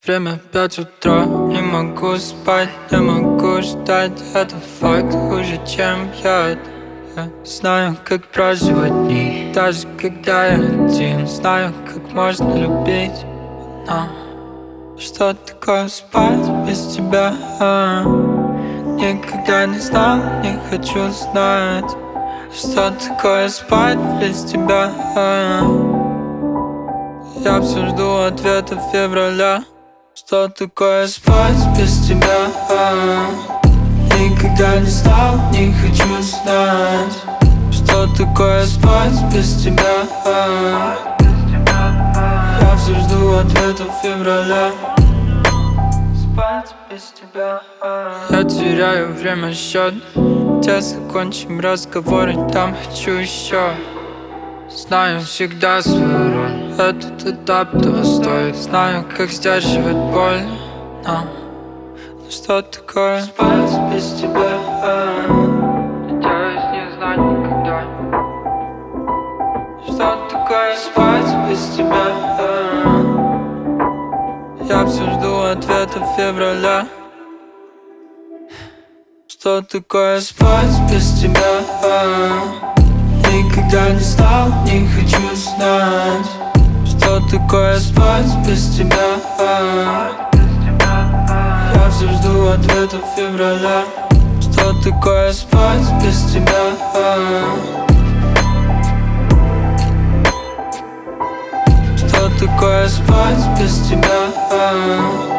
Время 5 утра, не могу спать, не могу ждать. Это факт хуже, чем яд. Я знаю, как проживать дни, даже когда я один. Знаю, как можно любить, но что такое спать без тебя? Никогда не знал, не хочу знать, что такое спать без тебя. Я все жду ответа февраля. Что такое спать без тебя? Никогда не знал, не хочу знать, что такое спать без тебя. Я все жду ответа февраля. Спать без тебя. Я теряю время счет. Где закончим разговор, и там хочу еще. Знаю всегда свою роль, этот этап того стоит. Знаю, как сдерживать боль, но что такое спать без тебя? Надеюсь не знать никогда, что такое спать без тебя. Я все жду ответа февраля. Что такое спать без тебя? Никогда не знал, не хочу знать, что такое спать без тебя. Я все жду ответа февраля. Что такое спать без тебя? Что такое спать без тебя?